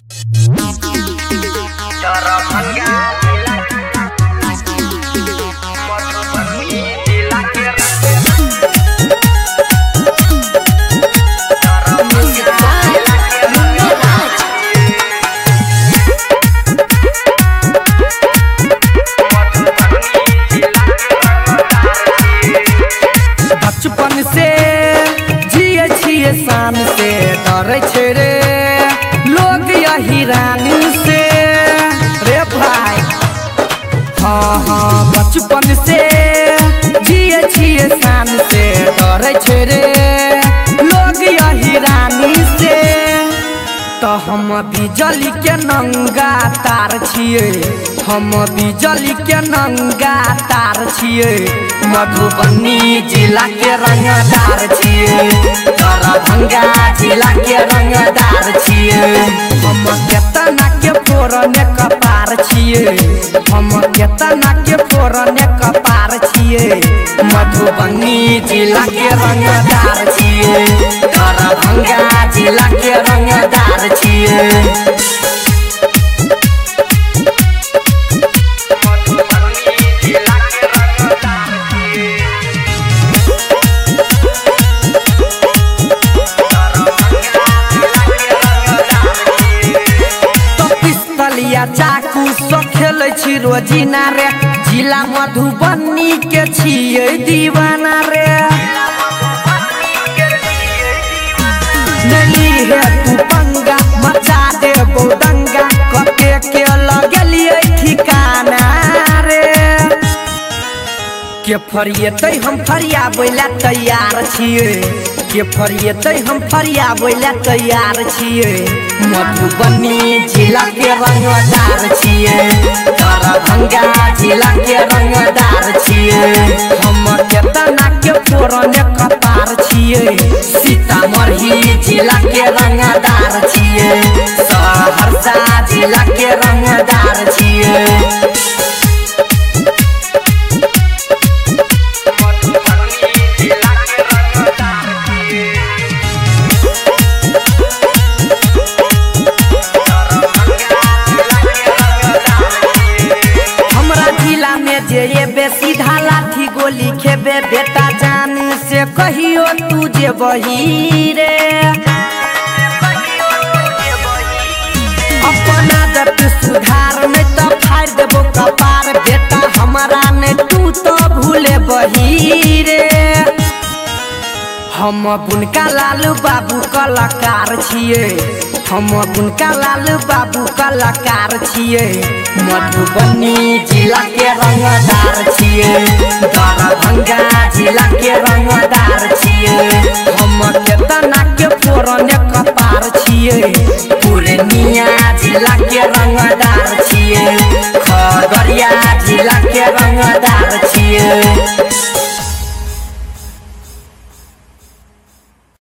बचपन से जिए छिए शान से डरे छे रे लोग यही रानी से रे भाई। हाँ बचपन से जिए छिए शान से डरे छे रे लोग यही रानी से। तो हम बिजली के नंगा तार छिए, हम बिजली के नंगा तार छिए, मधुबनी जिला के रंगदार छिए, दरभंगा जिला के रंगदार छिए। हम केतना के फोरने कपार छिए, हम केतना के फोरने कपार छिए, मधुबनी जिला के रंगदार छिए, दरभंगा जिला के रंगदार छिए। चाकू सो खेल छी रोजीना रे, जिला मधुबनी के छिए दीवाना रे। नली है तू पंगा मचा दे बोदंगा, कके के लगलिए ठिकाना रे। के फरिएतै हम फरियाबैला तैयार छिए, के फरिएतै हम फरियाबैला तैयार छिए, मधुबनी जिला के रंगदार छिए, दरभंगा जिला के रंगदार छिए। हम केतना के फोरने कपार छिए, सीतामढ़ी जिला के रंगदार छिए, सहरसा जिला के रंगदार छिए। जे बेसी ढाला थी गोली खेबे बेटा जान से कहियो तू जे बही रे। अपना दर्द सुधार में तो फाड़ देबो कपार बेटा, हमारा ने तू तो भूले बही रे। हम बुनका लालू बाबू कलाकार छिए, हम बुनका लालू बाबू कलाकार छिए, मधुबनी जिला के रंगदार छिए, दरभंगा जिला के रंगदार छिए। हम केतना के फोरने कपार छिए, पूर्णिया जिला के रंगदार छिए, खगड़िया